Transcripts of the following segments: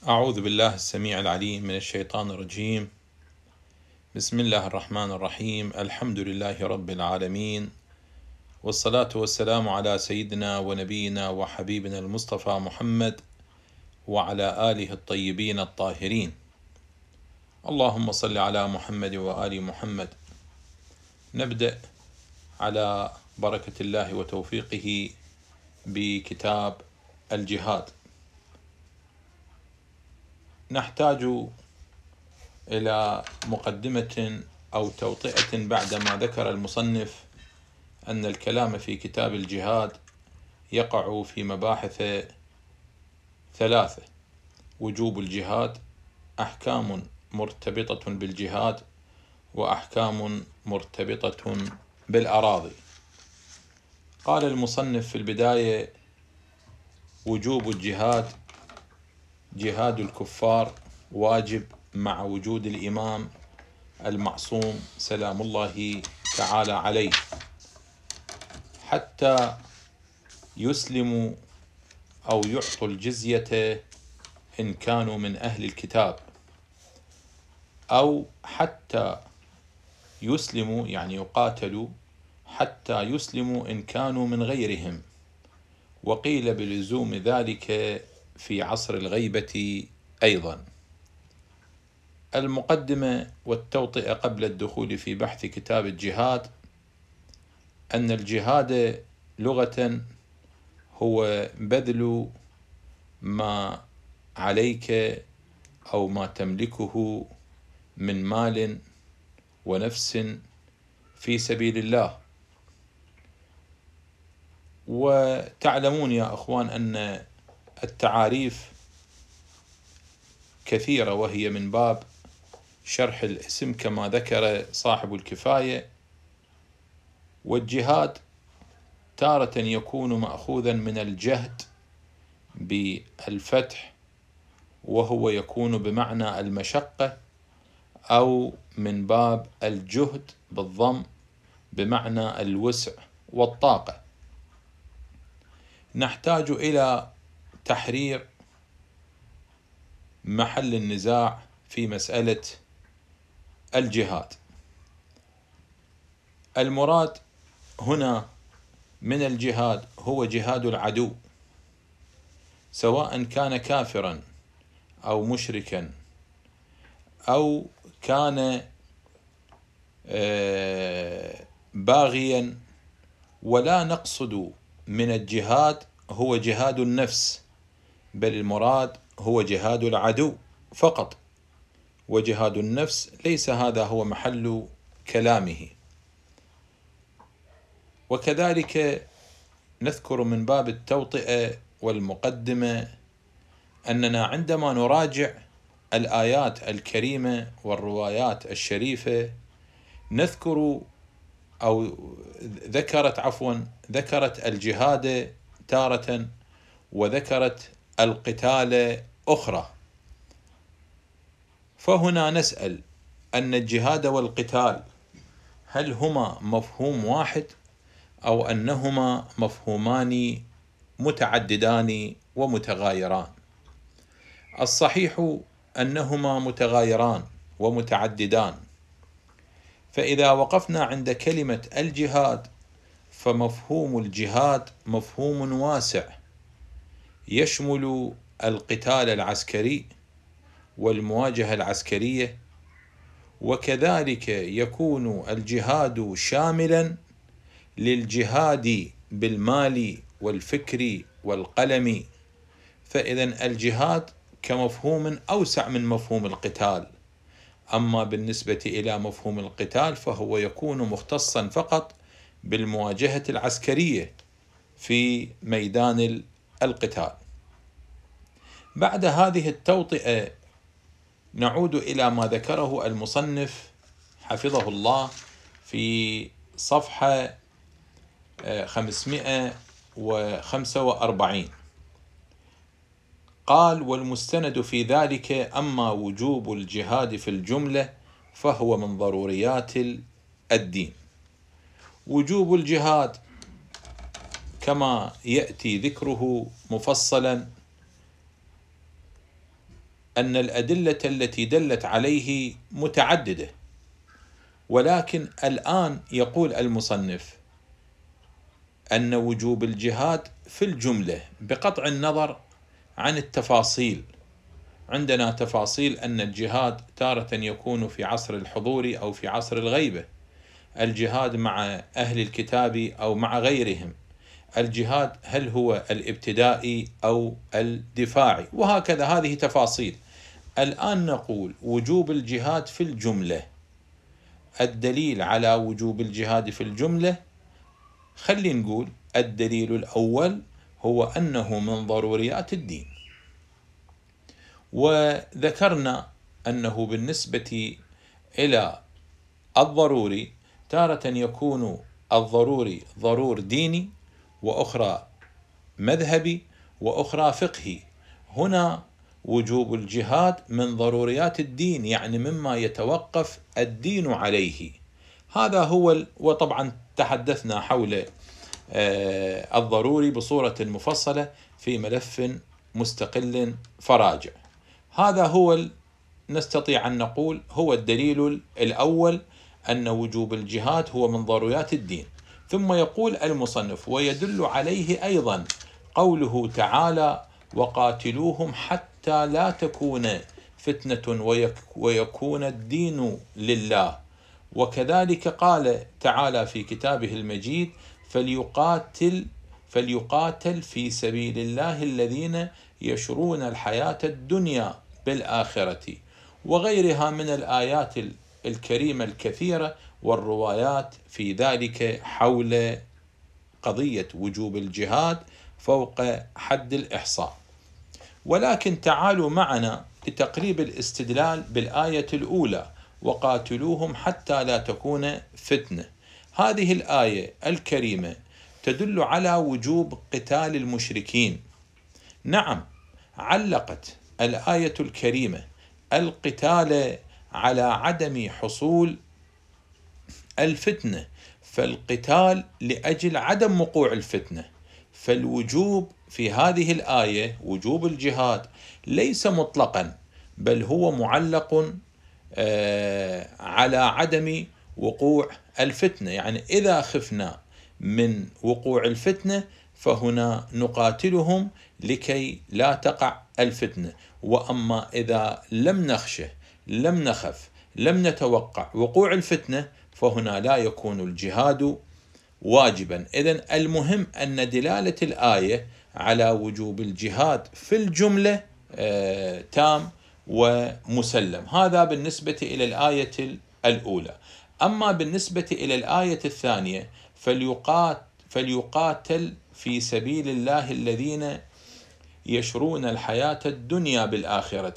أعوذ بالله السميع العليم من الشيطان الرجيم. بسم الله الرحمن الرحيم. الحمد لله رب العالمين، والصلاة والسلام على سيدنا ونبينا وحبيبنا المصطفى محمد وعلى آله الطيبين الطاهرين. اللهم صل على محمد وآل محمد. نبدأ على بركة الله وتوفيقه بكتاب الجهاد. نحتاج إلى مقدمة أو توطئة بعدما ذكر المصنف أن الكلام في كتاب الجهاد يقع في مباحث ثلاثة: وجوب الجهاد، أحكام مرتبطة بالجهاد، وأحكام مرتبطة بالأراضي. قال المصنف في البداية: وجوب الجهاد، جهاد الكفار واجب مع وجود الإمام المعصوم سلام الله تعالى عليه، حتى يسلموا أو يعطوا الجزية إن كانوا من أهل الكتاب، أو حتى يسلموا يعني يقاتلوا حتى يسلموا إن كانوا من غيرهم. وقيل بلزوم ذلك في عصر الغيبة أيضا. المقدمة والتوطئة قبل الدخول في بحث كتاب الجهاد: أن الجهاد لغة هو بذل ما عليك أو ما تملكه من مال ونفس في سبيل الله. وتعلمون يا أخوان أن التعاريف كثيرة، وهي من باب شرح الاسم كما ذكر صاحب الكفاية. والجهاد تارة يكون مأخوذا من الجهد بالفتح، وهو يكون بمعنى المشقة، أو من باب الجهد بالضم بمعنى الوسع والطاقة. نحتاج إلى تحرير محل النزاع في مسألة الجهاد. المراد هنا من الجهاد هو جهاد العدو، سواء كان كافرا أو مشركا أو كان باغيا. ولا نقصد من الجهاد هو جهاد النفس، بل المراد هو جهاد العدو فقط، وجهاد النفس ليس هذا هو محل كلامه. وكذلك نذكر من باب التوطئة والمقدمة أننا عندما نراجع الآيات الكريمة والروايات الشريفة نذكر أو ذكرت الجهاد تارة وذكرت القتال أخرى. فهنا نسأل: أن الجهاد والقتال هل هما مفهوم واحد أو أنهما مفهومان متعددان ومتغايران؟ الصحيح أنهما متغايران ومتعددان. فإذا وقفنا عند كلمة الجهاد فمفهوم الجهاد مفهوم واسع يشمل القتال العسكري والمواجهة العسكرية، وكذلك يكون الجهاد شاملا للجهاد بالمال والفكر والقلم. فإذن الجهاد كمفهوم أوسع من مفهوم القتال. أما بالنسبة إلى مفهوم القتال فهو يكون مختصا فقط بالمواجهة العسكرية في ميدان القتال. بعد هذه التوطئة نعود إلى ما ذكره المصنف حفظه الله في صفحة 545. قال: والمستند في ذلك أما وجوب الجهاد في الجملة فهو من ضروريات الدين. وجوب الجهاد كما يأتي ذكره مفصلا أن الأدلة التي دلت عليه متعددة، ولكن الآن يقول المصنف أن وجوب الجهاد في الجملة بقطع النظر عن التفاصيل. عندنا تفاصيل أن الجهاد تارة يكون في عصر الحضور أو في عصر الغيبة، الجهاد مع أهل الكتاب أو مع غيرهم، الجهاد هل هو الابتدائي أو الدفاعي، وهكذا، هذه تفاصيل. الآن نقول وجوب الجهاد في الجملة. الدليل على وجوب الجهاد في الجملة، خلينا نقول الدليل الأول هو أنه من ضروريات الدين، وذكرنا أنه بالنسبة إلى الضروري تارة يكون الضروري ضرور ديني، وأخرى مذهبي، وأخرى فقهي. هنا وجوب الجهاد من ضروريات الدين، يعني مما يتوقف الدين عليه. هذا هو وطبعا تحدثنا حول الضروري بصورة مفصلة في ملف مستقل فراجع. هذا هو نستطيع أن نقول هو الدليل الأول، أن وجوب الجهاد هو من ضروريات الدين. ثم يقول المصنف: ويدل عليه أيضا قوله تعالى: وقاتلوهم حتى لا تكون فتنة ويكون الدين لله. وكذلك قال تعالى في كتابه المجيد: فليقاتل في سبيل الله الذين يشرون الحياة الدنيا بالآخرة، وغيرها من الآيات الكريمة الكثيرة والروايات في ذلك حول قضية وجوب الجهاد فوق حد الإحصاء. ولكن تعالوا معنا لتقريب الاستدلال بالآية الأولى: وقاتلوهم حتى لا تكون فتنة. هذه الآية الكريمة تدل على وجوب قتال المشركين. نعم، علقت الآية الكريمة القتال على عدم حصول الفتنة، فالقتال لأجل عدم وقوع الفتنة. فالوجوب في هذه الآية، وجوب الجهاد، ليس مطلقا، بل هو معلق على عدم وقوع الفتنة. يعني إذا خفنا من وقوع الفتنة فهنا نقاتلهم لكي لا تقع الفتنة. وأما إذا لم نخشه، لم نخف، لم نتوقع وقوع الفتنة، فهنا لا يكون الجهاد واجبا. إذن المهم أن دلالة الآية على وجوب الجهاد في الجملة تام ومسلم. هذا بالنسبة إلى الآية الأولى. أما بالنسبة إلى الآية الثانية: فليقاتل في سبيل الله الذين يشرون الحياة الدنيا بالآخرة.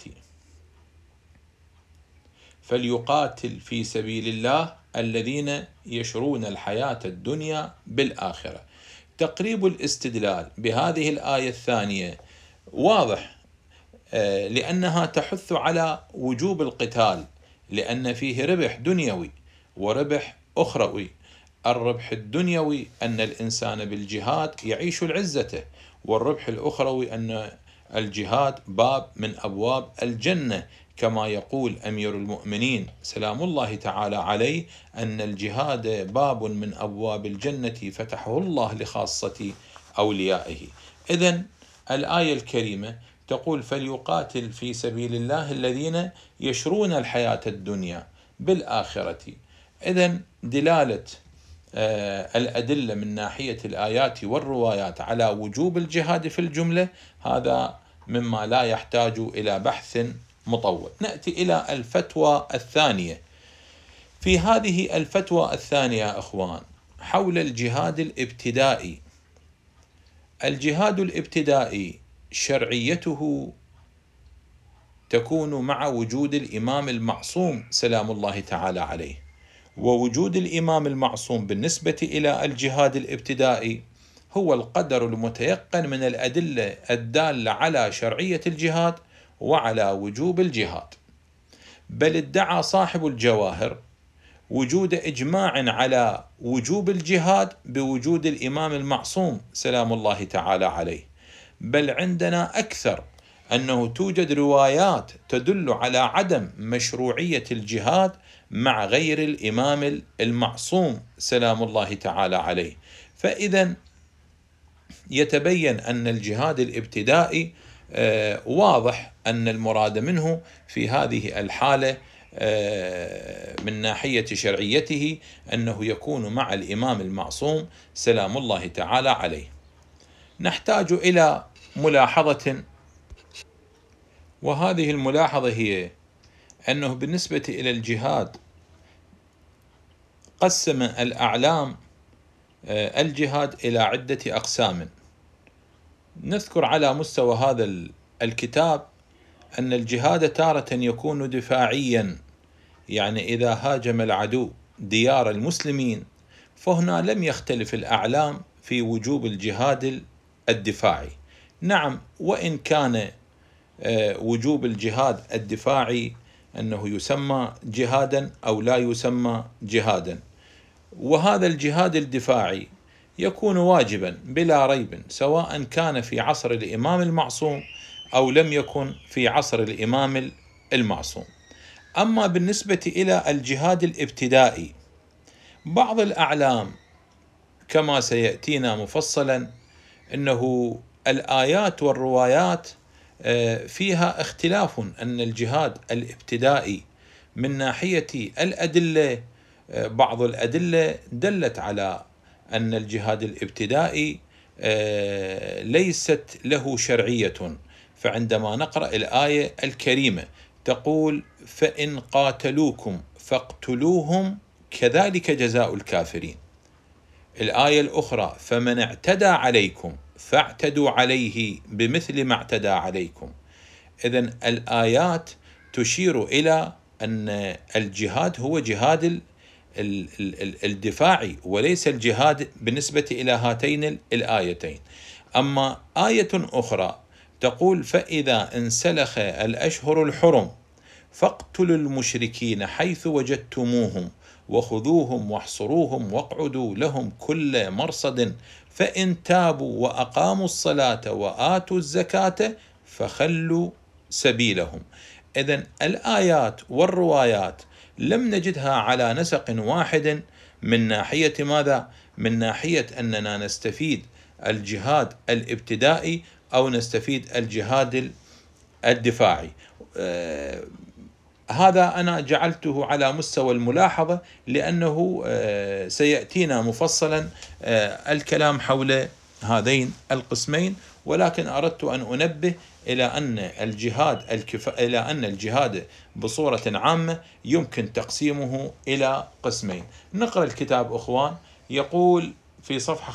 فليقاتل في سبيل الله الذين يشرون الحياة الدنيا بالآخرة. تقريب الاستدلال بهذه الآية الثانية واضح، لأنها تحث على وجوب القتال، لأن فيه ربح دنيوي وربح أخروي. الربح الدنيوي أن الإنسان بالجهاد يعيش العزة، والربح الأخروي أن الجهاد باب من أبواب الجنة، كما يقول أمير المؤمنين سلام الله تعالى عليه: أن الجهاد باب من أبواب الجنة فتحه الله لخاصة أوليائه. إذن الآية الكريمة تقول: فليقاتل في سبيل الله الذين يشرون الحياة الدنيا بالآخرة. إذن دلالة الأدلة من ناحية الآيات والروايات على وجوب الجهاد في الجملة هذا مما لا يحتاج إلى بحث مطول. نأتي إلى الفتوى الثانية. في هذه الفتوى الثانية أخوان حول الجهاد الابتدائي. الجهاد الابتدائي شرعيته تكون مع وجود الإمام المعصوم سلام الله تعالى عليه. ووجود الإمام المعصوم بالنسبة إلى الجهاد الابتدائي هو القدر المتيقن من الأدلة الدالة على شرعية الجهاد وعلى وجوب الجهاد. بل ادعى صاحب الجواهر وجود إجماع على وجوب الجهاد بوجود الإمام المعصوم سلام الله تعالى عليه. بل عندنا أكثر أنه توجد روايات تدل على عدم مشروعية الجهاد مع غير الإمام المعصوم سلام الله تعالى عليه. فإذا يتبين أن الجهاد الابتدائي واضح أن المراد منه في هذه الحالة من ناحية شرعيته أنه يكون مع الإمام المعصوم سلام الله تعالى عليه. نحتاج إلى ملاحظة، وهذه الملاحظة هي أنه بالنسبة إلى الجهاد قسم الأعلام الجهاد إلى عدة أقسام. نذكر على مستوى هذا الكتاب أن الجهاد تارة يكون دفاعيا، يعني إذا هاجم العدو ديار المسلمين، فهنا لم يختلف الأعلام في وجوب الجهاد الدفاعي. نعم، وإن كان وجوب الجهاد الدفاعي أنه يسمى جهادا أو لا يسمى جهادا، وهذا الجهاد الدفاعي يكون واجبا بلا ريب سواء كان في عصر الإمام المعصوم أو لم يكن في عصر الإمام المعصوم. أما بالنسبة إلى الجهاد الابتدائي، بعض الأعلام كما سيأتينا مفصلا أنه الآيات والروايات فيها اختلاف، أن الجهاد الابتدائي من ناحية الأدلة بعض الأدلة دلت على أن الجهاد الابتدائي ليست له شرعية. فعندما نقرأ الآية الكريمة تقول: فإن قاتلوكم فاقتلوهم كذلك جزاء الكافرين. الآية الأخرى: فمن اعتدى عليكم فاعتدوا عليه بمثل ما اعتدى عليكم. إذن الآيات تشير إلى أن الجهاد هو جهاد الدفاعي وليس الجهاد بالنسبة إلى هاتين الآيتين. أما آية أخرى تقول: فإذا انسلخ الأشهر الحرم فاقتلوا المشركين حيث وجدتموهم وخذوهم واحصروهم واقعدوا لهم كل مرصد فإن تابوا وأقاموا الصلاة وآتوا الزكاة فخلوا سبيلهم. إذن الآيات والروايات لم نجدها على نسق واحد من ناحية ماذا؟ من ناحية أننا نستفيد الجهاد الابتدائي أو نستفيد الجهاد الدفاعي. هذا أنا جعلته على مستوى الملاحظة لأنه سيأتينا مفصلا الكلام حول هذين القسمين، ولكن أردت أن أنبه إلى أن الجهاد بصورة عامة يمكن تقسيمه إلى قسمين. نقرأ الكتاب أخوان. يقول في صفحة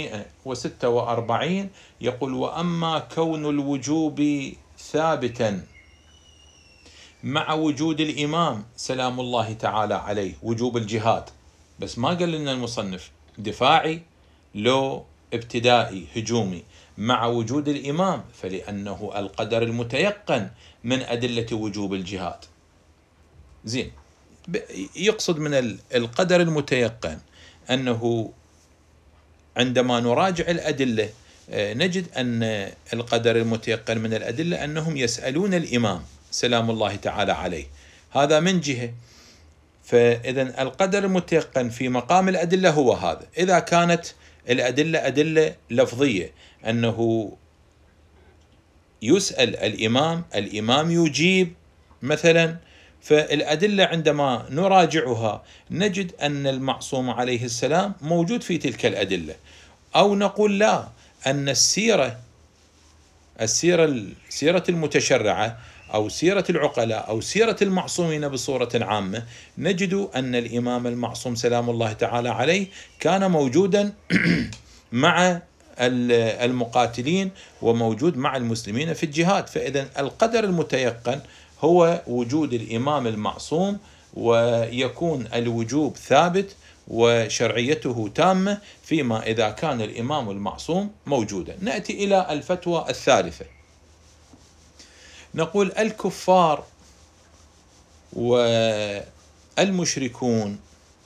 546 يقول: وأما كون الوجوب ثابتا مع وجود الإمام سلام الله تعالى عليه، وجوب الجهاد، بس ما قال لنا المصنف دفاعي لو ابتدائي هجومي، مع وجود الإمام، فلأنه القدر المتيقن من أدلة وجوب الجهاد. زين، يقصد من القدر المتيقن أنه عندما نراجع الأدلة نجد أن القدر المتيقن من الأدلة أنهم يسألون الإمام سلام الله تعالى عليه، هذا من جهة. فإذن القدر المتيقن في مقام الأدلة هو هذا. إذا كانت الأدلة أدلة لفظية أنه يسأل الإمام يجيب مثلا، فالأدلة عندما نراجعها نجد أن المعصوم عليه السلام موجود في تلك الأدلة. أو نقول لا، أن السيرة المتشرعة أو سيرة العقلاء أو سيرة المعصومين بصورة عامة، نجد أن الإمام المعصوم سلام الله تعالى عليه كان موجودا مع المقاتلين وموجود مع المسلمين في الجهاد. فإذا القدر المتيقن هو وجود الإمام المعصوم، ويكون الوجوب ثابت وشرعيته تامة فيما إذا كان الإمام المعصوم موجودا. نأتي إلى الفتوى الثالثة. نقول: الكفار والمشركون،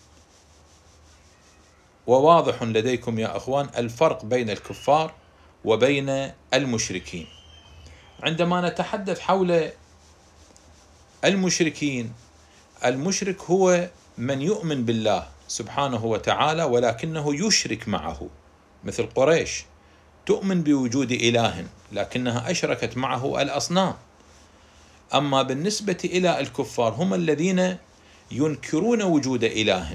وواضح لديكم يا أخوان الفرق بين الكفار وبين المشركين. عندما نتحدث حول المشركين، المشرك هو من يؤمن بالله سبحانه وتعالى ولكنه يشرك معه، مثل قريش تؤمن بوجود إله لكنها أشركت معه الأصنام. أما بالنسبة إلى الكفار هم الذين ينكرون وجود إله.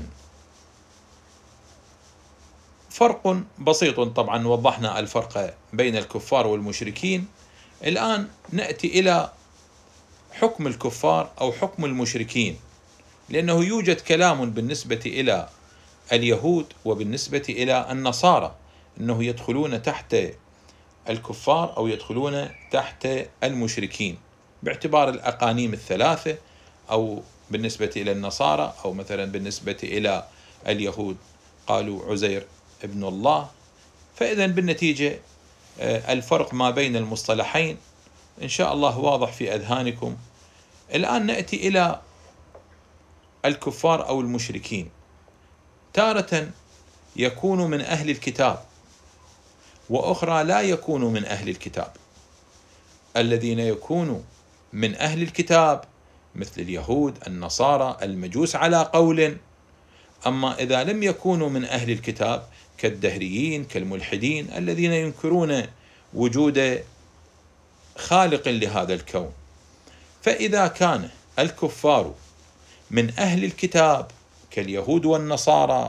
فرق بسيط، طبعا وضحنا الفرق بين الكفار والمشركين. الآن نأتي إلى حكم الكفار أو حكم المشركين، لأنه يوجد كلام بالنسبة إلى اليهود وبالنسبة إلى النصارى أنه يدخلون تحت الكفار أو يدخلون تحت المشركين باعتبار الأقانيم الثلاثة، أو بالنسبة إلى النصارى أو مثلا بالنسبة إلى اليهود قالوا عزير ابن الله. فإذا بالنتيجة الفرق ما بين المصطلحين إن شاء الله واضح في أذهانكم. الآن نأتي إلى الكفار أو المشركين. تارة يكون من أهل الكتاب وأخرى لا يكون من أهل الكتاب. الذين يكونوا من أهل الكتاب مثل اليهود، النصارى، المجوس على قول. أما إذا لم يكونوا من أهل الكتاب كالدهريين كالملحدين الذين ينكرون وجود خالق لهذا الكون. فإذا كان الكفار من أهل الكتاب كاليهود والنصارى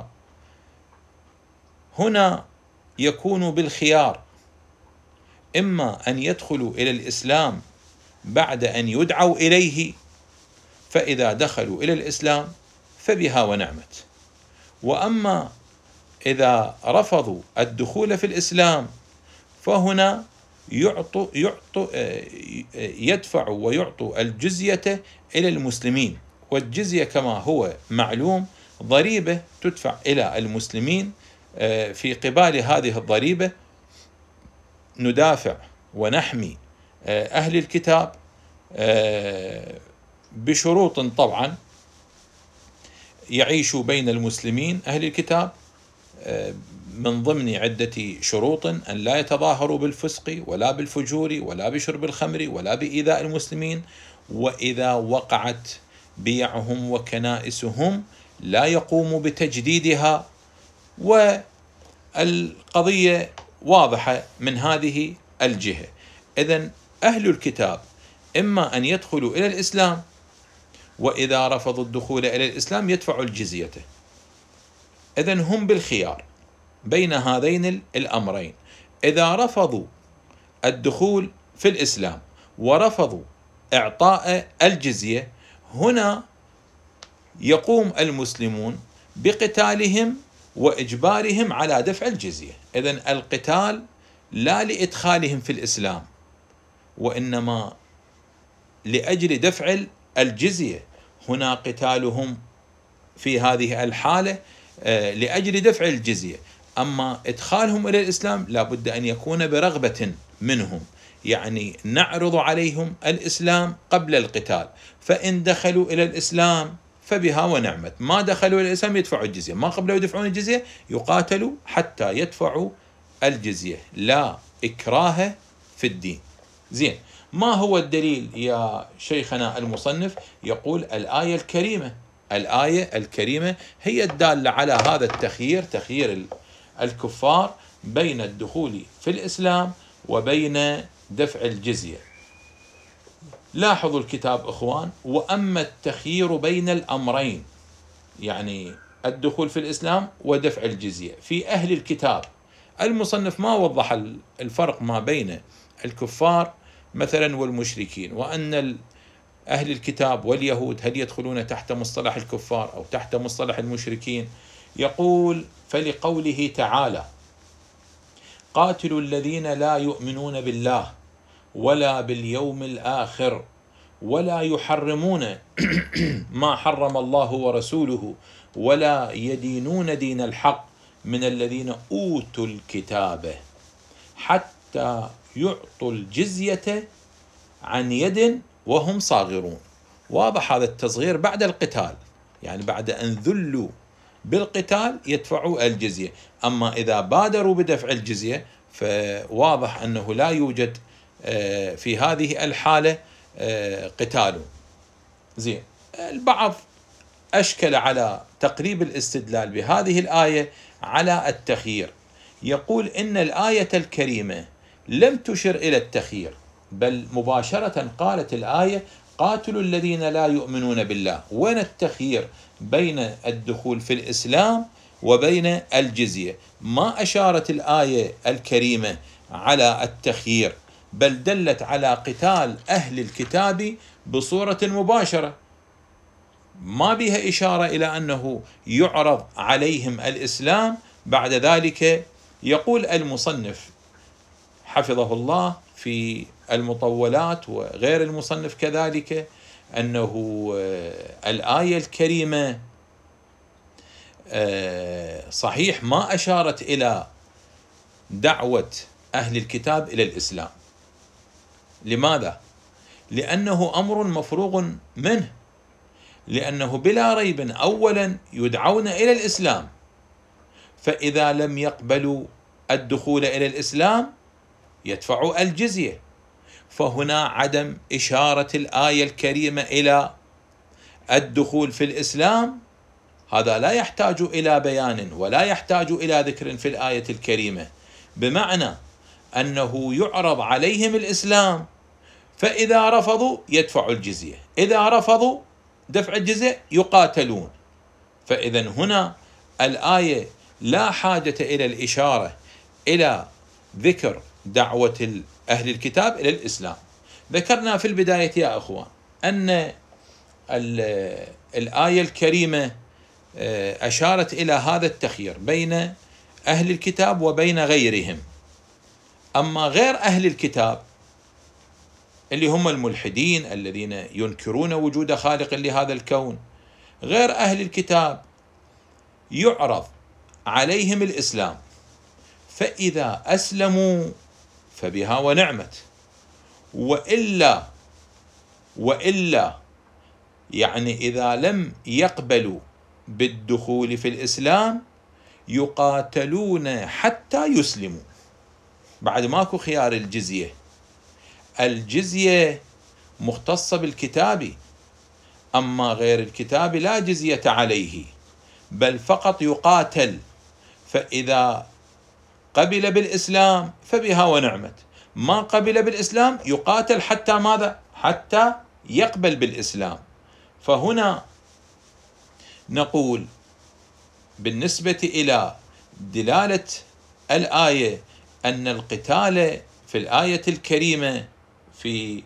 هنا يكون بالخيار، إما أن يدخلوا إلى الإسلام بعد أن يدعوا إليه، فإذا دخلوا إلى الإسلام فبها ونعمت. وأما إذا رفضوا الدخول في الإسلام فهنا يدفعوا ويعطوا الجزية إلى المسلمين، والجزية كما هو معلوم ضريبة تدفع إلى المسلمين. في قبال هذه الضريبة ندافع ونحمي أهل الكتاب بشروط طبعا يعيشوا بين المسلمين أهل الكتاب، من ضمن عدة شروط أن لا يتظاهروا بالفسق ولا بالفجور ولا بشرب الخمر ولا بإيذاء المسلمين، وإذا وقعت بيعهم وكنائسهم لا يقوموا بتجديدها. والقضية واضحة من هذه الجهة. إذن أهل الكتاب إما أن يدخلوا إلى الإسلام، وإذا رفضوا الدخول إلى الإسلام يدفعوا الجزية. إذن هم بالخيار بين هذين الأمرين. إذا رفضوا الدخول في الإسلام ورفضوا إعطاء الجزية، هنا يقوم المسلمون بقتالهم وإجبارهم على دفع الجزية. إذن القتال لا لإدخالهم في الإسلام، وإنما لأجل دفع الجزية. هنا قتالهم في هذه الحالة لأجل دفع الجزية. أما إدخالهم إلى الإسلام لا بد أن يكون برغبة منهم، يعني نعرض عليهم الإسلام قبل القتال، فإن دخلوا إلى الإسلام فبها ونعمت، ما دخلوا إلى الإسلام يدفعوا الجزية، ما قبلوا يدفعون الجزية يقاتلوا حتى يدفعوا الجزية، لا إكراه في الدين. زين، ما هو الدليل يا شيخنا المصنف؟ يقول الآية الكريمة. الآية الكريمة هي الدالة على هذا التخيير، تخيير الكفار بين الدخول في الإسلام وبين دفع الجزية. لاحظوا الكتاب إخوان. وأما التخيير بين الأمرين، يعني الدخول في الإسلام ودفع الجزية في أهل الكتاب، المصنف ما وضح الفرق ما بين الكفار مثلا والمشركين، وأن أهل الكتاب واليهود هل يدخلون تحت مصطلح الكفار أو تحت مصطلح المشركين. يقول فلقوله تعالى قاتلوا الذين لا يؤمنون بالله ولا باليوم الآخر ولا يحرمون ما حرم الله ورسوله ولا يدينون دين الحق من الذين أوتوا الكتاب حتى يعطوا الجزية عن يد وهم صاغرون. واضح هذا التصغير بعد القتال، يعني بعد أن ذلوا بالقتال يدفعوا الجزية. أما إذا بادروا بدفع الجزية فواضح أنه لا يوجد في هذه الحالة قتاله. زين، البعض أشكل على تقريب الاستدلال بهذه الآية على التخيير، يقول إن الآية الكريمة لم تشر إلى التخيير، بل مباشرة قالت الآية قاتلوا الذين لا يؤمنون بالله. وين التخيير بين الدخول في الإسلام وبين الجزية؟ ما أشارت الآية الكريمة على التخيير، بل دلت على قتال أهل الكتاب بصورة مباشرة، ما بها إشارة إلى أنه يعرض عليهم الإسلام بعد ذلك. يقول المصنف حفظه الله في المطولات وغير المصنف كذلك أنه الآية الكريمة صحيح ما أشارت إلى دعوة أهل الكتاب إلى الإسلام. لماذا؟ لأنه أمر مفروغ منه، لأنه بلا ريب أولا يدعون إلى الإسلام، فإذا لم يقبلوا الدخول إلى الإسلام يدفعوا الجزية. فهنا عدم إشارة الآية الكريمة إلى الدخول في الإسلام هذا لا يحتاج إلى بيان ولا يحتاج إلى ذكر في الآية الكريمة، بمعنى أنه يعرض عليهم الإسلام، فإذا رفضوا يدفعوا الجزية، إذا رفضوا دفع الجزية يقاتلون. فإذا هنا الآية لا حاجة إلى الإشارة إلى ذكر دعوة أهل الكتاب إلى الإسلام. ذكرنا في البداية يا أخوان أن الآية الكريمة أشارت إلى هذا التخيير بين أهل الكتاب وبين غيرهم. أما غير أهل الكتاب اللي هم الملحدين الذين ينكرون وجود خالق لهذا الكون، غير أهل الكتاب يعرض عليهم الإسلام، فإذا أسلموا فبها ونعمت، وإلا يعني إذا لم يقبلوا بالدخول في الإسلام يقاتلون حتى يسلموا. بعد ماكو خيار الجزية. الجزية مختصة بالكتاب، أما غير الكتاب لا جزية عليه، بل فقط يقاتل. فإذا قبل بالإسلام فبها ونعمت، ما قبل بالإسلام يقاتل حتى ماذا؟ حتى يقبل بالإسلام. فهنا نقول بالنسبة إلى دلالة الآية أن القتال في الآية الكريمة في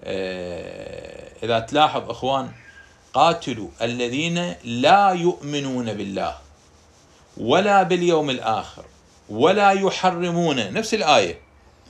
إذا تلاحظ أخوان قاتلوا الذين لا يؤمنون بالله ولا باليوم الآخر ولا يحرمون، نفس الآية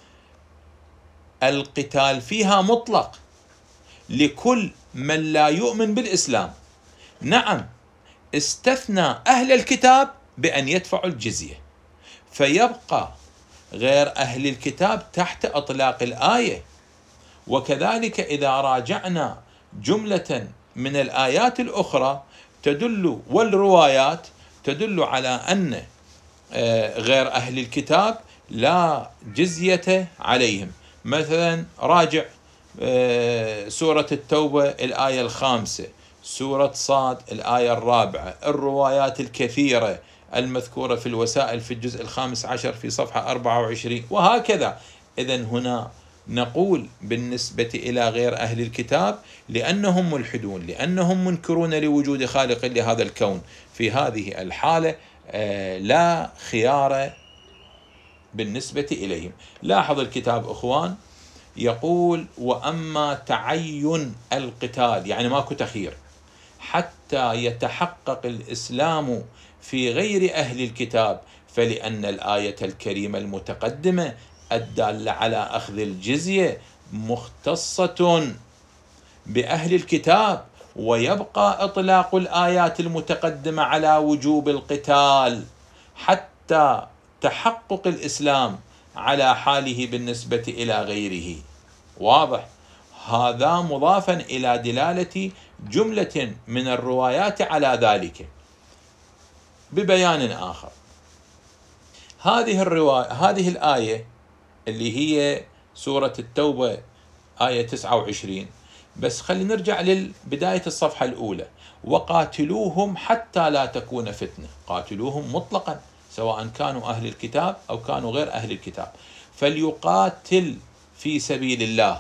القتال فيها مطلق لكل من لا يؤمن بالإسلام. نعم، استثنى أهل الكتاب بأن يدفعوا الجزية، فيبقى غير أهل الكتاب تحت إطلاق الآية. وكذلك إذا راجعنا جملة من الآيات الأخرى تدل والروايات تدل على أن غير أهل الكتاب لا جزية عليهم. مثلا راجع سورة التوبة الآية 5، سورة صاد الآية 4، الروايات الكثيرة المذكورة في الوسائل في الجزء 15 في صفحة 24 وهكذا. إذن هنا نقول بالنسبة إلى غير أهل الكتاب لأنهم ملحدون، لأنهم منكرون لوجود خالق لهذا الكون، في هذه الحالة لا خيار بالنسبة إليهم. لاحظ الكتاب أخوان يقول وأما تعين القتال، يعني ماكو تخيير، حتى يتحقق الإسلام في غير أهل الكتاب، فلأن الآية الكريمة المتقدمة الدالة على أخذ الجزية مختصة بأهل الكتاب، ويبقى إطلاق الآيات المتقدمة على وجوب القتال حتى تحقق الإسلام على حاله بالنسبة إلى غيره. واضح؟ هذا مضافا إلى دلالة جملة من الروايات على ذلك. ببيان آخر، هذه الآية اللي هي سورة التوبة آية 29، بس خلينا نرجع لبداية الصفحة الأولى: وقاتلوهم حتى لا تكون فتنة. قاتلوهم مطلقا، سواء كانوا أهل الكتاب أو كانوا غير أهل الكتاب. فليقاتل في سبيل الله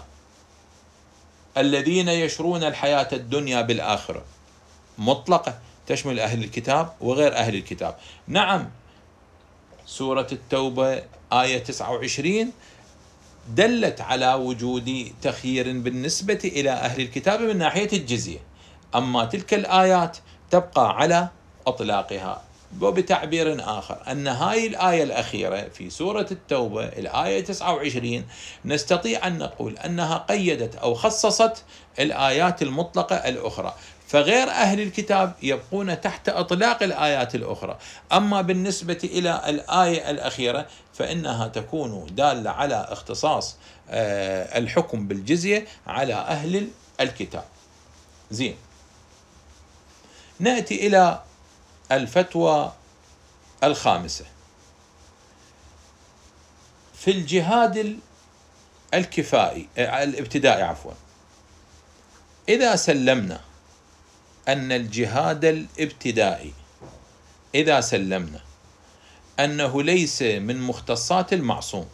الذين يشرون الحياة الدنيا بالآخرة، مطلقة تشمل أهل الكتاب وغير أهل الكتاب. نعم، سورة التوبة آية 29 دلت على وجود تخيير بالنسبة إلى أهل الكتاب من ناحية الجزية، أما تلك الآيات تبقى على إطلاقها. وبتعبير آخر، أن هاي الآية الأخيرة في سورة التوبة الآية 29 نستطيع أن نقول أنها قيدت أو خصصت الآيات المطلقة الأخرى، فغير أهل الكتاب يبقون تحت إطلاق الآيات الأخرى. أما بالنسبة إلى الآية الأخيرة فإنها تكون دالة على اختصاص الحكم بالجزية على أهل الكتاب. زين، نأتي إلى الفتوى الخامسة في الجهاد الابتدائي. إذا سلمنا أن الجهاد الابتدائي، إذا سلمنا أنه ليس من مختصات المعصوم،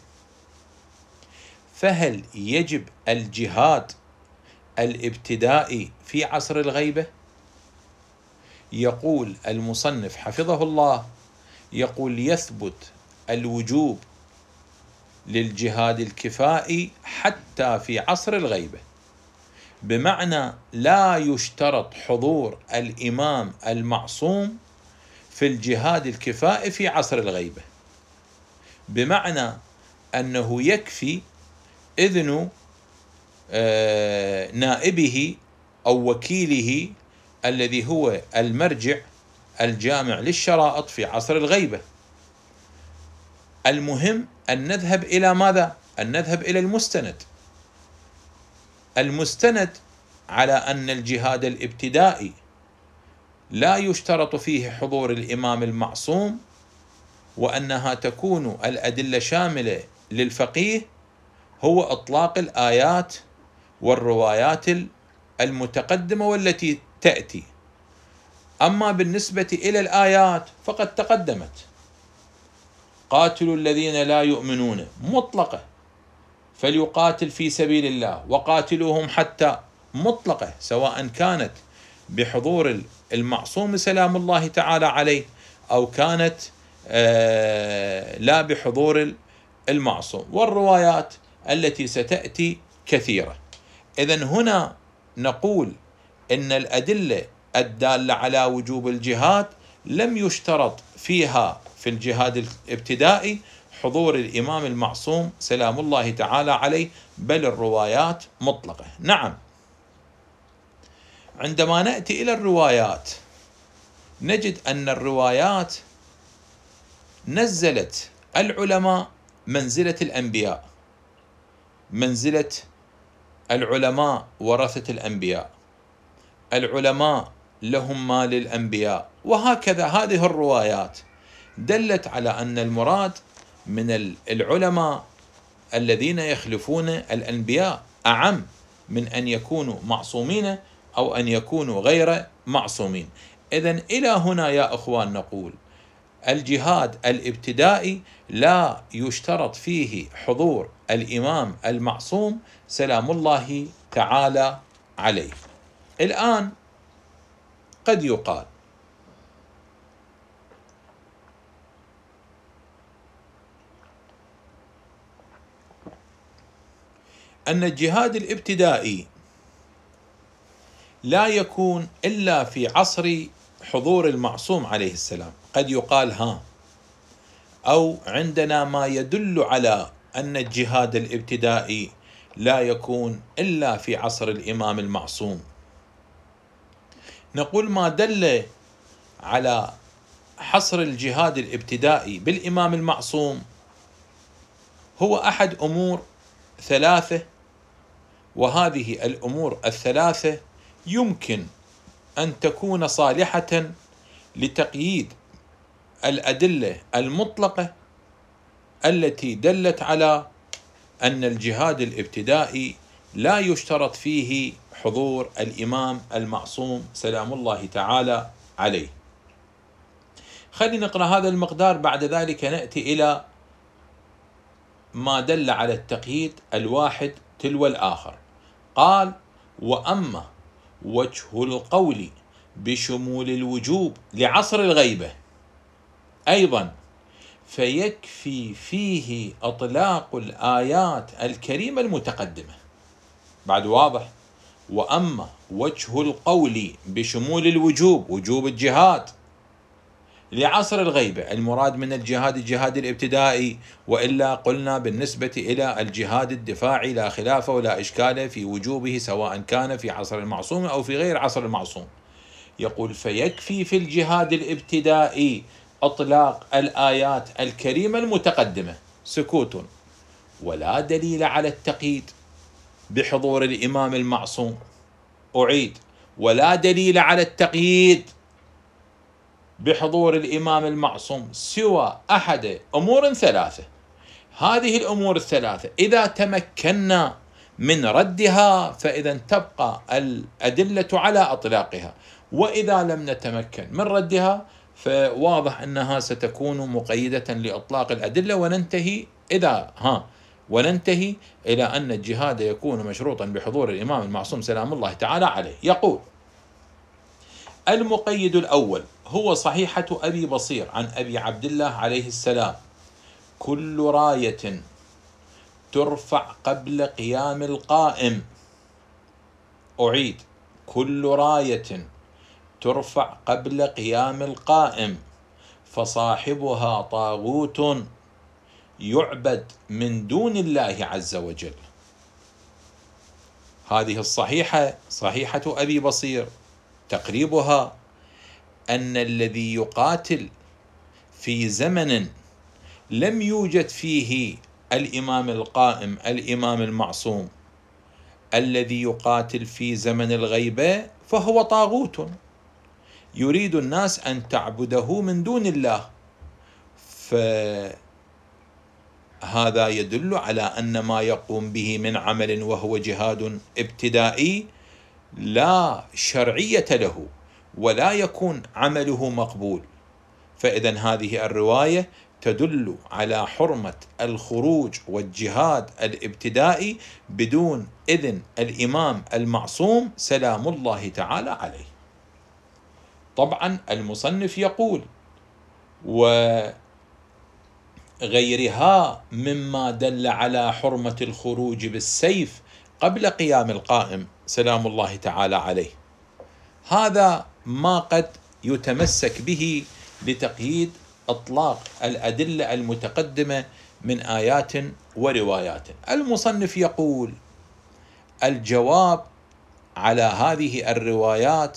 فهل يجب الجهاد الابتدائي في عصر الغيبة؟ يقول المصنف حفظه الله، يقول: يثبت الوجوب للجهاد الكفائي حتى في عصر الغيبة، بمعنى لا يشترط حضور الإمام المعصوم في الجهاد الكفائي في عصر الغيبة، بمعنى أنه يكفي إذن نائبه أو وكيله الذي هو المرجع الجامع للشرائط في عصر الغيبة. المهم أن نذهب إلى ماذا؟ أن نذهب إلى المستند على أن الجهاد الابتدائي لا يشترط فيه حضور الإمام المعصوم، وأنها تكون الأدلة شاملة للفقيه، هو إطلاق الآيات والروايات المتقدمة والتي تأتي. أما بالنسبة إلى الآيات فقد تقدمت: قاتلوا الذين لا يؤمنون مطلقة، فليقاتل في سبيل الله، وقاتلوهم حتى مطلقة، سواء كانت بحضور المعصوم سلام الله تعالى عليه أو كانت لا بحضور المعصوم، والروايات التي ستأتي كثيرة. إذن هنا نقول إن الأدلة الدالة على وجوب الجهاد لم يشترط فيها في الجهاد الابتدائي حضور الإمام المعصوم سلام الله تعالى عليه، بل الروايات مطلقة. نعم، عندما نأتي إلى الروايات نجد أن الروايات نزلت العلماء منزلة الأنبياء، منزلة العلماء ورثة الأنبياء، العلماء لهم ما للأنبياء، وهكذا. هذه الروايات دلت على أن المراد من العلماء الذين يخلفون الأنبياء أعم من أن يكونوا معصومين أو أن يكونوا غير معصومين. إذن إلى هنا يا أخوان نقول الجهاد الابتدائي لا يشترط فيه حضور الإمام المعصوم سلام الله تعالى عليه. الآن قد يقال أن الجهاد الابتدائي لا يكون إلا في عصر حضور المعصوم عليه السلام. قد يقال أو عندنا ما يدل على أن الجهاد الابتدائي لا يكون إلا في عصر الإمام المعصوم. نقول ما دل على حصر الجهاد الابتدائي بالإمام المعصوم هو أحد أمور ثلاثة، وهذه الأمور الثلاثة يمكن أن تكون صالحة لتقييد الأدلة المطلقة التي دلت على أن الجهاد الابتدائي لا يشترط فيه حضور الإمام المعصوم سلام الله تعالى عليه. خلينا نقرأ هذا المقدار، بعد ذلك نأتي إلى ما دل على التقييد الواحد تلو الآخر. قال: وأما وجه القول بشمول الوجوب لعصر الغيبة أيضا فيكفي فيه إطلاق الآيات الكريمة المتقدمة. بعد واضح. وأما وجه القول بشمول الوجوب، وجوب الجهاد لعصر الغيبة، المراد من الجهاد الابتدائي، وإلا قلنا بالنسبة إلى الجهاد الدفاعي لا خلاف ولا إشكال في وجوبه سواء كان في عصر المعصوم أو في غير عصر المعصوم. يقول: فيكفي في الجهاد الابتدائي إطلاق الآيات الكريمة المتقدمة سكوت، ولا دليل على التقييد بحضور الإمام المعصوم. أعيد: ولا دليل على التقييد بحضور الإمام المعصوم سوى أحد أمور ثلاثة. هذه الأمور الثلاثة إذا تمكنا من ردها فإذا تبقى الأدلة على إطلاقها، وإذا لم نتمكن من ردها فواضح أنها ستكون مقيدة لإطلاق الأدلة، وننتهي إلى أن الجهاد يكون مشروطا بحضور الإمام المعصوم سلام الله تعالى عليه. يقول: المقيد الأول هو صحيحة أبي بصير عن أبي عبد الله عليه السلام: كل راية ترفع قبل قيام القائم. أعيد: كل راية ترفع قبل قيام القائم فصاحبها طاغوت يعبد من دون الله عز وجل. هذه الصحيحة صحيحة أبي بصير، تقريبها أن الذي يقاتل في زمن لم يوجد فيه الإمام القائم الإمام المعصوم، الذي يقاتل في زمن الغيبة فهو طاغوت يريد الناس أن تعبده من دون الله. فهذا يدل على أن ما يقوم به من عمل وهو جهاد ابتدائي لا شرعية له ولا يكون عمله مقبول. فإذا هذه الرواية تدل على حرمة الخروج والجهاد الابتدائي بدون إذن الإمام المعصوم سلام الله تعالى عليه. طبعا المصنف يقول: وغيرها مما دل على حرمة الخروج بالسيف قبل قيام القائم سلام الله تعالى عليه. هذا ما قد يتمسك به لتقييد إطلاق الأدلة المتقدمة من آيات وروايات. المصنف يقول: الجواب على هذه الروايات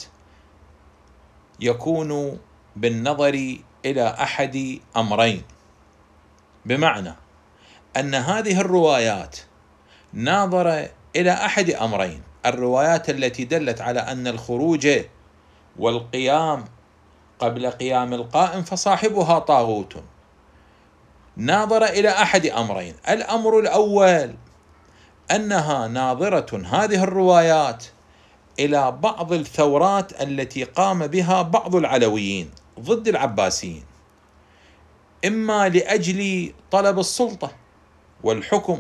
يكون بالنظر إلى أحد أمرين، بمعنى أن هذه الروايات ناظرة إلى أحد أمرين: الروايات التي دلت على أن الخروج والقيام قبل قيام القائم فصاحبها طاغوت، ناظرة إلى أحد أمرين. الأمر الأول أنها ناظرة هذه الروايات إلى بعض الثورات التي قام بها بعض العلويين ضد العباسيين، إما لأجل طلب السلطة والحكم،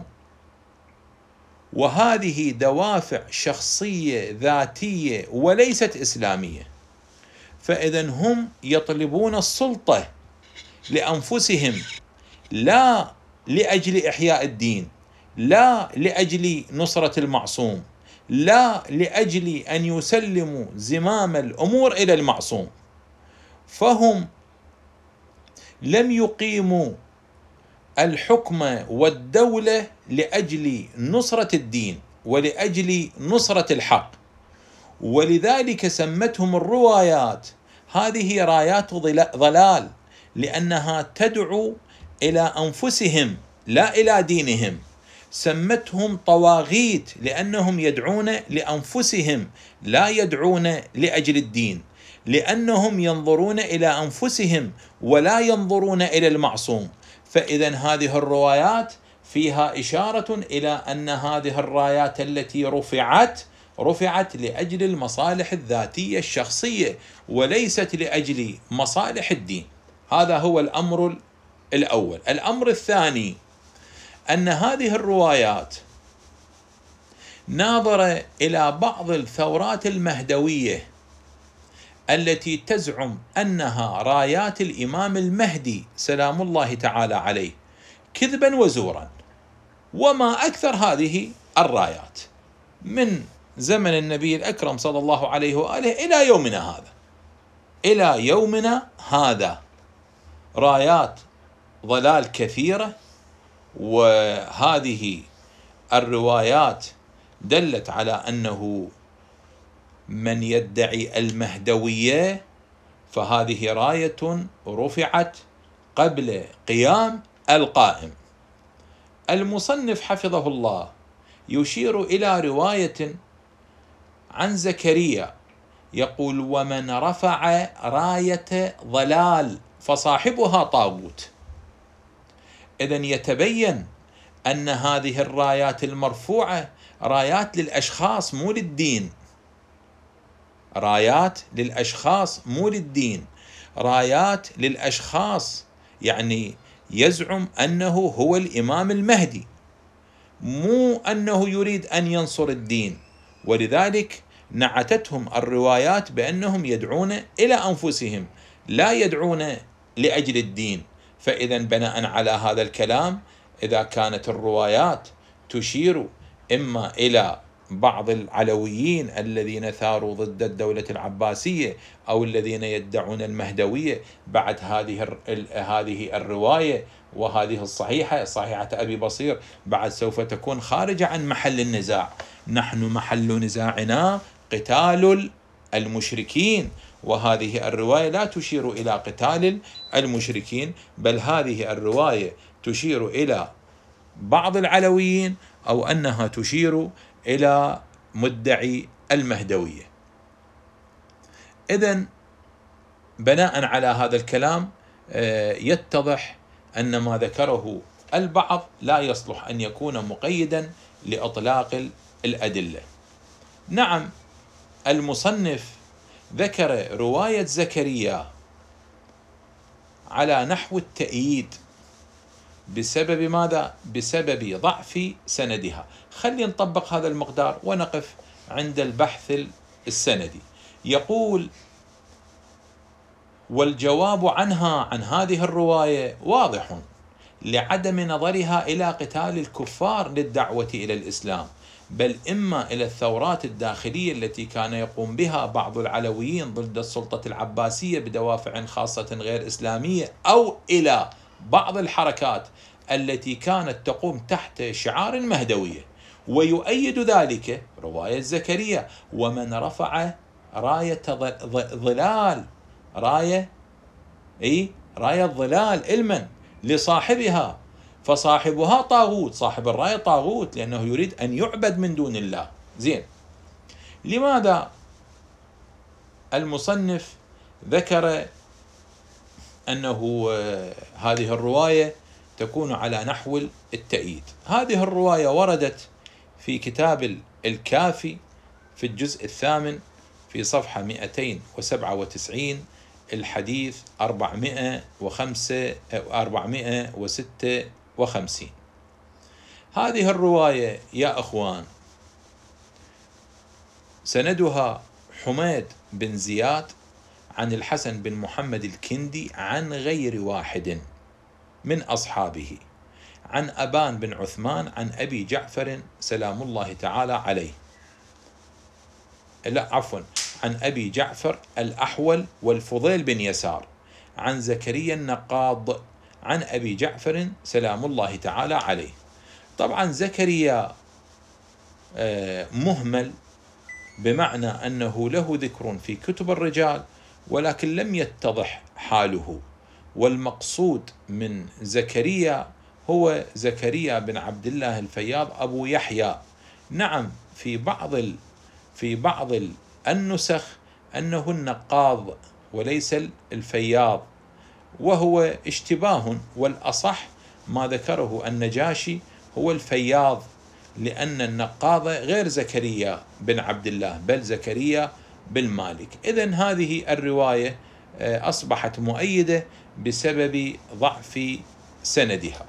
وهذه دوافع شخصية ذاتية وليست إسلامية. فإذا هم يطلبون السلطة لأنفسهم لا لأجل إحياء الدين، لا لأجل نصرة المعصوم، لا لأجل أن يسلموا زمام الأمور إلى المعصوم. فهم لم يقيموا الحكم والدولة لأجل نصرة الدين ولأجل نصرة الحق، ولذلك سمتهم الروايات هذه رايات ضلال، لأنها تدعو إلى أنفسهم لا إلى دينهم. سمتهم طواغيت لأنهم يدعون لأنفسهم لا يدعون لأجل الدين، لأنهم ينظرون إلى أنفسهم ولا ينظرون إلى المعصوم. فإذا هذه الروايات فيها إشارة إلى أن هذه الرايات التي رفعت لأجل المصالح الذاتية الشخصية وليست لأجل مصالح الدين. هذا هو الأمر الأول. الأمر الثاني أن هذه الروايات ناظرة إلى بعض الثورات المهدوية التي تزعم أنها رايات الإمام المهدي سلام الله تعالى عليه، كذبا وزورا. وما أكثر هذه الرايات من زمن النبي الأكرم صلى الله عليه وآله إلى يومنا هذا رايات ضلال كثيرة. وهذه الروايات دلت على أنه من يدعي المهدوية فهذه راية رفعت قبل قيام القائم. المصنف حفظه الله يشير إلى رواية عن زكريا يقول: ومن رفع راية ضلال فصاحبها طاغوت. إذن يتبين أن هذه الرايات المرفوعة رايات للأشخاص مو للدين، رايات للأشخاص مو للدين، رايات للأشخاص، يعني يزعم أنه هو الإمام المهدي، مو أنه يريد أن ينصر الدين. ولذلك نعتتهم الروايات بأنهم يدعون إلى أنفسهم لا يدعون لأجل الدين. فإذا بناء على هذا الكلام، إذا كانت الروايات تشير إما إلى بعض العلويين الذين ثاروا ضد الدولة العباسية أو الذين يدعون المهدوية، بعد هذه الرواية وهذه صحيحة أبي بصير بعد سوف تكون خارجة عن محل النزاع. نحن محل نزاعنا قتال المشركين، وهذه الرواية لا تشير إلى قتال المشركين، بل هذه الرواية تشير إلى بعض العلويين أو أنها تشير إلى مدعي المهدوية. إذن بناء على هذا الكلام يتضح أن ما ذكره البعض لا يصلح أن يكون مقيدا لإطلاق الأدلة. نعم، المصنف ذكر رواية زكريا على نحو التأييد بسبب ماذا؟ بسبب ضعف سندها. خلينا نطبق هذا المقدار ونقف عند البحث السندي. يقول: والجواب عنها عن هذه الرواية واضح لعدم نظرها إلى قتال الكفار للدعوة إلى الإسلام، بل إما إلى الثورات الداخلية التي كان يقوم بها بعض العلويين ضد السلطة العباسية بدوافع خاصة غير إسلامية، أو إلى بعض الحركات التي كانت تقوم تحت شعار المهدوية. ويؤيد ذلك رواية زكريا: ومن رفع راية ضلال، راية ضلال علما لصاحبها فصاحبها طاغوت. صاحب الراية طاغوت لأنه يريد أن يعبد من دون الله. زين، لماذا المصنف ذكر أنه هذه الرواية تكون على نحو التأييد؟ هذه الرواية وردت في كتاب الكافي في الجزء 8 في صفحة 297 الحديث 456. هذه الرواية يا أخوان سندها حميد بن زياد عن الحسن بن محمد الكندي عن غير واحد من أصحابه، عن أبان بن عثمان عن أبي جعفر سلام الله تعالى عليه، عن أبي جعفر الأحول والفضيل بن يسار، عن زكريا النقاض عن أبي جعفر سلام الله تعالى عليه. طبعا زكريا مهمل، بمعنى أنه له ذكر في كتب الرجال ولكن لم يتضح حاله، والمقصود من زكريا هو زكريا بن عبد الله الفياض أبو يحيى. نعم، في بعض النسخ أنه النقاض وليس الفياض، وهو اشتباه، والأصح ما ذكره النجاشي هو الفياض، لأن النقاضة غير زكريا بن عبد الله بل زكريا بن مالك. إذن هذه الرواية أصبحت مؤيدة بسبب ضعف سندها.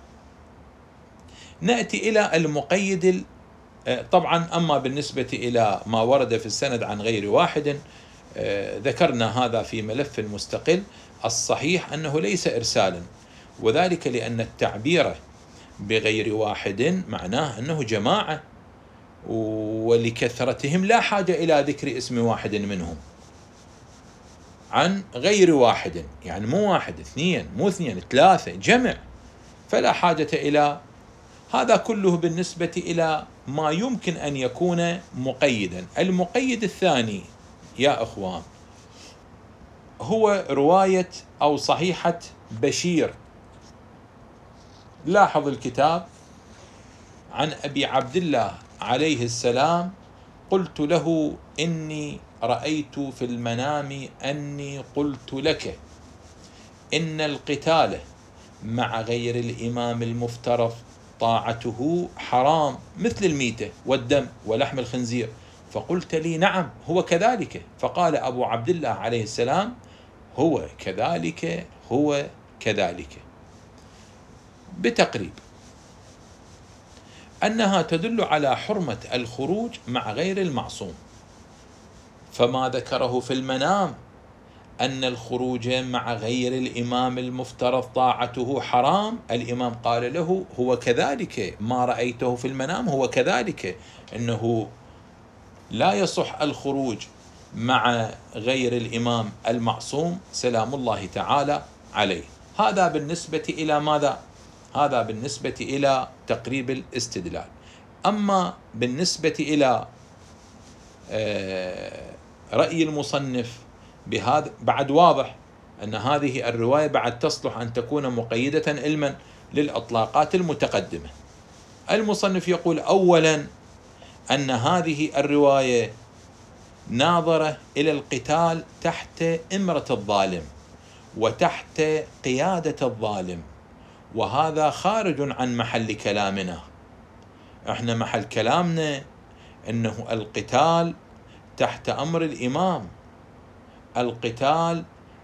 نأتي إلى المقيد. طبعا أما بالنسبة إلى ما ورد في السند عن غير واحد ذكرنا هذا في ملف مستقل. الصحيح أنه ليس إرسالا، وذلك لأن التعبير بغير واحد معناه أنه جماعة، ولكثرتهم لا حاجة إلى ذكر اسم واحد منهم. عن غير واحد يعني مو واحد اثنين، مو اثنين ثلاثة، جمع، فلا حاجة إلى هذا كله. بالنسبة إلى ما يمكن أن يكون مقيدا. المقيد الثاني يا أخوان هو رواية أو صحيحة بشير. لاحظ الكتاب: عن أبي عبد الله عليه السلام قلت له إني رأيت في المنام أني قلت لك إن القتال مع غير الإمام المفترض طاعته حرام مثل الميتة والدم ولحم الخنزير، فقلت لي نعم هو كذلك. فقال أبو عبد الله عليه السلام: هو كذلك هو كذلك، بتقريب أنها تدل على حرمة الخروج مع غير المعصوم. فما ذكره في المنام أن الخروج مع غير الإمام المفترض طاعته حرام، الإمام قال له هو كذلك، ما رأيته في المنام هو كذلك، أنه لا يصح الخروج مع غير الإمام المعصوم سلام الله تعالى عليه. هذا بالنسبة إلى ماذا؟ هذا بالنسبة إلى تقريب الاستدلال. أما بالنسبة إلى رأي المصنف بهذا، بعد واضح أن هذه الرواية بعد تصلح أن تكون مقيدة علما للأطلاقات المتقدمة. المصنف يقول أولا أن هذه الرواية ناظرة إلى القتال تحت إمرة الظالم وتحت قيادة الظالم، وهذا خارج عن محل كلامنا. احنا محل كلامنا انه القتال تحت امر الامام. القتال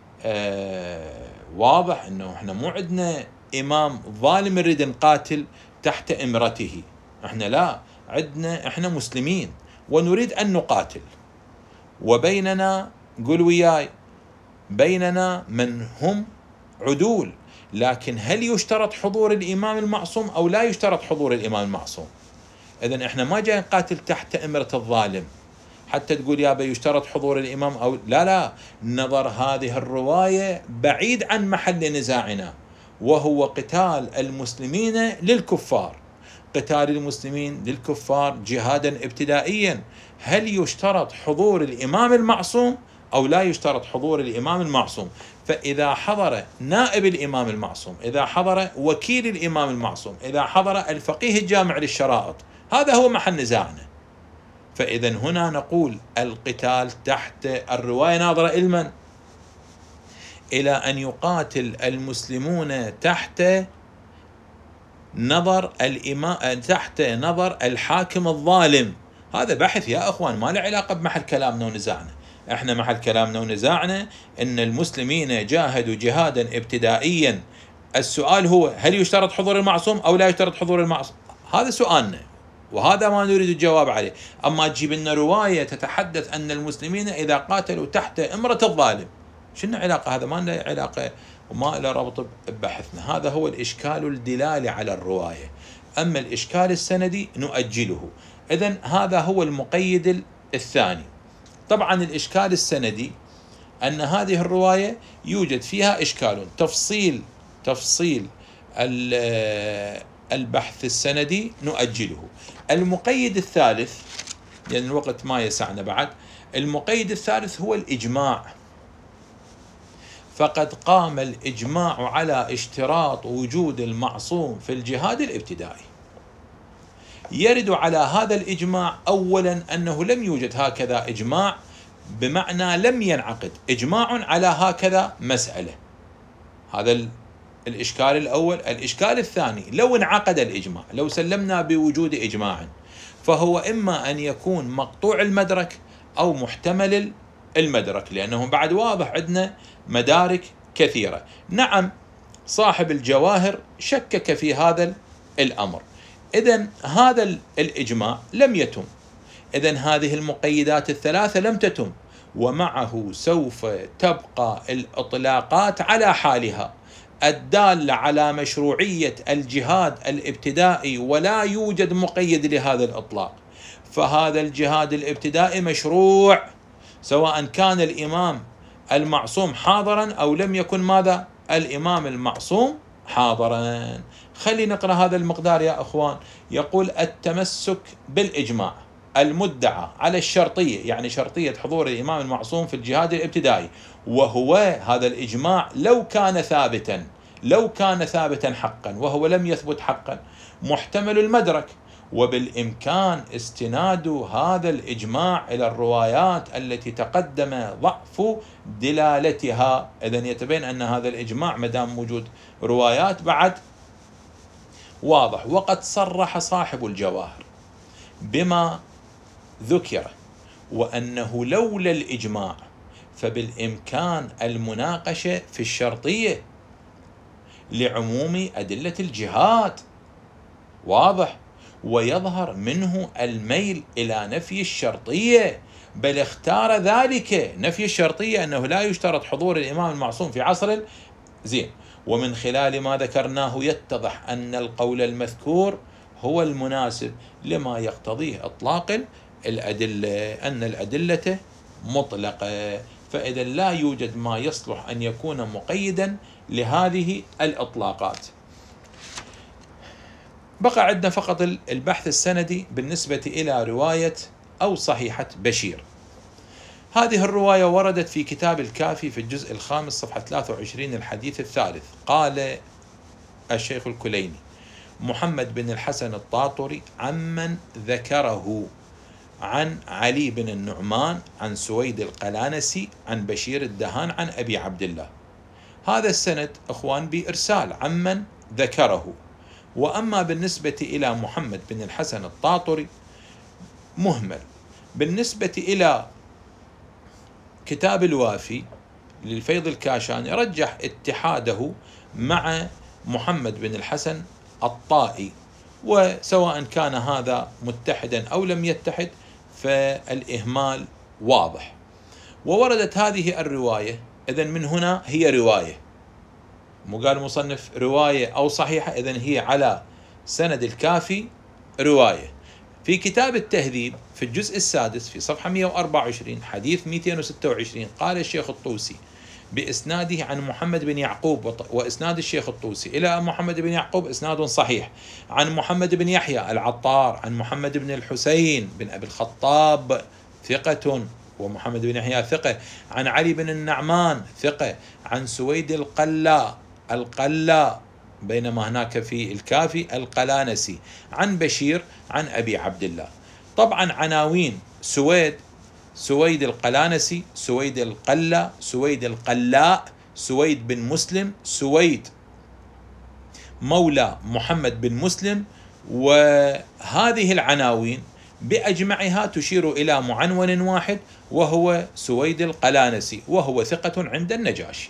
واضح انه احنا مو عندنا امام ظالم نريد نقاتل تحت امرته، احنا لا، عندنا احنا مسلمين ونريد ان نقاتل، وبيننا قل وياي بيننا من هم عدول. لكن هل يشترط حضور الإمام المعصوم أو لا يشترط حضور الإمام المعصوم؟ إذن إحنا ما جاي نقاتل تحت إمرة الظالم حتى تقول يا بي يشترط حضور الإمام أو لا. نظر هذه الرواية بعيد عن محل نزاعنا، وهو قتال المسلمين للكفار. قتال المسلمين للكفار جهادا ابتدائيا، هل يشترط حضور الإمام المعصوم أو لا يشترط حضور الإمام المعصوم؟ فإذا حضر نائب الإمام المعصوم، إذا حضر وكيل الإمام المعصوم، إذا حضر الفقيه الجامع للشرائط، هذا هو محل نزاعنا. فإذا هنا نقول القتال تحت الرواية ناظرة علما إلى أن يقاتل المسلمون تحت نظر الإمام، تحت نظر الحاكم الظالم. هذا بحث يا أخوان ما له علاقة بمحل كلامنا ونزاعنا. احنا محل كلامنا ونزاعنا ان المسلمين جاهدوا جهادا ابتدائيا. السؤال هو هل يشترط حضور المعصوم او لا يشترط حضور المعصوم؟ هذا سؤالنا وهذا ما نريد الجواب عليه. اما تجيب لنا رواية تتحدث ان المسلمين اذا قاتلوا تحت امرة الظالم، شنو علاقة؟ هذا ما له علاقة وما له ربط ببحثنا. هذا هو الاشكال الدلالي على الرواية. اما الاشكال السندي نؤجله. اذن هذا هو المقيد الثاني. طبعا الإشكال السندي أن هذه الرواية يوجد فيها إشكال، تفصيل البحث السندي نؤجله. المقيد الثالث، لأن يعني الوقت ما يسعنا بعد، المقيد الثالث هو الإجماع. فقد قام الإجماع على اشتراط وجود المعصوم في الجهاد الابتدائي. يرد على هذا الإجماع أولا أنه لم يوجد هكذا إجماع، بمعنى لم ينعقد إجماع على هكذا مسألة. هذا الإشكال الأول. الإشكال الثاني: لو انعقد الإجماع، لو سلمنا بوجود إجماع، فهو إما أن يكون مقطوع المدرك أو محتمل المدرك، لأنه بعد واضح عندنا مدارك كثيرة. نعم، صاحب الجواهر شكك في هذا الأمر. إذن هذا الإجماع لم يتم، إذن هذه المقيدات الثلاثة لم تتم، ومعه سوف تبقى الإطلاقات على حالها الدالة على مشروعية الجهاد الابتدائي، ولا يوجد مقيد لهذا الإطلاق. فهذا الجهاد الابتدائي مشروع سواء كان الإمام المعصوم حاضرا أو لم يكن ماذا؟ الإمام المعصوم حاضرا. خلينا نقرأ هذا المقدار يا أخوان. يقول: التمسك بالإجماع المدعى على الشرطية، يعني شرطية حضور الإمام المعصوم في الجهاد الابتدائي، وهو هذا الإجماع لو كان ثابتا حقا، وهو لم يثبت حقا، محتمل المدرك، وبالإمكان استناد هذا الإجماع إلى الروايات التي تقدم ضعف دلالتها. إذن يتبين أن هذا الإجماع مدام موجود روايات بعد واضح. وقد صرح صاحب الجواهر بما ذكر، وأنه لولا الإجماع فبالإمكان المناقشة في الشرطية لعموم أدلة الجهاد، واضح، ويظهر منه الميل إلى نفي الشرطية، بل اختار ذلك نفي الشرطية، أنه لا يشترط حضور الإمام المعصوم في عصر زين. ومن خلال ما ذكرناه يتضح أن القول المذكور هو المناسب لما يقتضيه إطلاق الأدلة، أن الأدلة مطلقة، فإذا لا يوجد ما يصلح أن يكون مقيدا لهذه الإطلاقات. بقى عندنا فقط البحث السندي بالنسبة إلى رواية أو صحيحة بشير. هذه الرواية وردت في كتاب الكافي في الجزء الخامس صفحة 23 الحديث الثالث. قال الشيخ الكليني: محمد بن الحسن الطاطري عمن ذكره عن علي بن النعمان عن سويد القلانسي عن بشير الدهان عن أبي عبد الله. هذا السند أخوان بإرسال عمن ذكره. وأما بالنسبة إلى محمد بن الحسن الطاطري مهمل. بالنسبة إلى كتاب الوافي للفيض الكاشاني رجح اتحاده مع محمد بن الحسن الطائي، وسواء كان هذا متحدا أو لم يتحد فالإهمال واضح. ووردت هذه الرواية، إذن من هنا هي رواية، مو قال المصنف رواية أو صحيحة، إذن هي على سند الكافي رواية. في كتاب التهذيب في الجزء السادس في صفحة 124 حديث 226 قال الشيخ الطوسي بإسناده عن محمد بن يعقوب، وإسناد الشيخ الطوسي إلى محمد بن يعقوب إسناد صحيح، عن محمد بن يحيى العطار عن محمد بن الحسين بن أبي الخطاب ثقة، ومحمد بن يحيى ثقة، عن علي بن النعمان ثقة، عن سويد القلاء بينما هناك في الكافي القلانسي، عن بشير عن أبي عبد الله. طبعا عناوين سويد القلانسي، سويد القلاء، سويد القلاء، سويد بن مسلم، سويد مولى محمد بن مسلم، وهذه العناوين بأجمعها تشير إلى معنون واحد وهو سويد القلانسي، وهو ثقة عند النجاشي.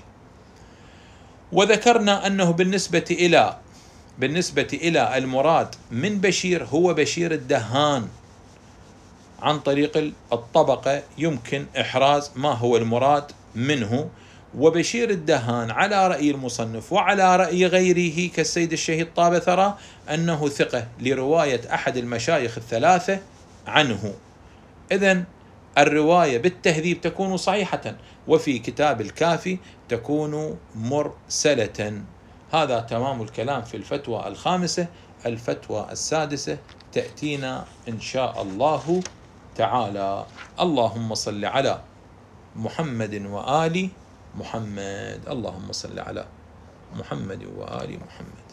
وذكرنا أنه بالنسبة إلى المراد من بشير هو بشير الدهان، عن طريق الطبقة يمكن إحراز ما هو المراد منه. وبشير الدهان على رأي المصنف وعلى رأي غيره كالسيد الشهيد طابثرة أنه ثقة لرواية أحد المشايخ الثلاثة عنه. إذن الرواية بالتهذيب تكون صحيحة، وفي كتاب الكافي تكون مرسلة. هذا تمام الكلام في الفتوى الخامسة. الفتوى السادسة تأتينا إن شاء الله تعالى. اللهم صل على محمد وآل محمد. اللهم صل على محمد وآل محمد.